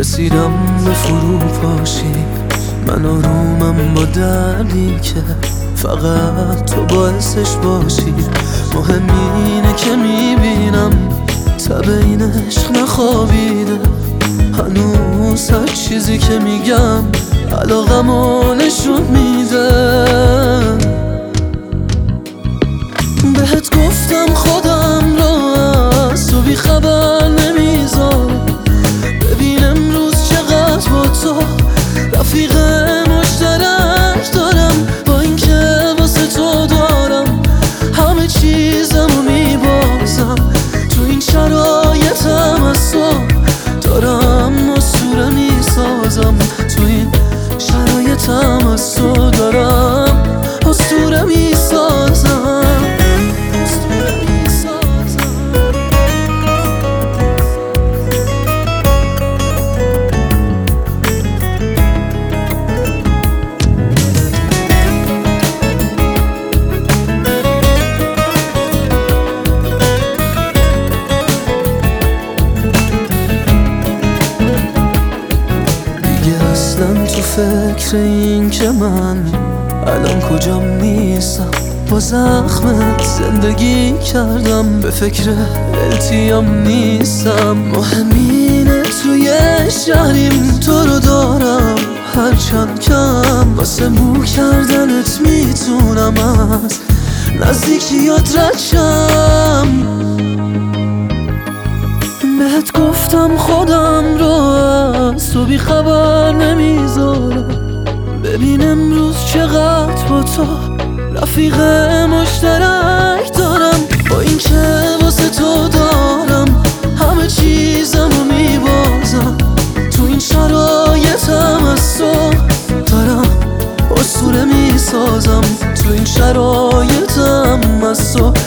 رسیدم به فروپاشی. من آرومم با دردی که فقط تو باعثش باشی. مهم اینه که میبینم تب این عشق نخوابیده. هنوز هر چیزی که میگم علاقمو نشون میده. بهت گفتم خودم را از تو بی خبر نمیذارم. ببین امروز چقدر با تو رفیق مشترک دارم. با اینکه واسه تو دارم همه چیزمو میبازم. تو این شرایطم از تو دارم اسطوره میسازم. تو این شرایطم از تو دارم اسطوره میسازم. تو فکر این که من الان کجام نیستم. با زخمت زندگی کردم، به فکر التیام نیستم. مهم اینه توی شهریم تو رو دارم. هرچند کم واسه مو کردنت میتونم از نزدیکیات رد شم. بهت گفتم خودم رو از تو بی خبر نمیذارم. ببین امروز چقدر با تو رفیق مشترک دارم. با این که واسه تو دارم همه چیزمو میبازم. تو این شرایطم از تو دارم اسطوره میسازم. تو این شرایطم از تو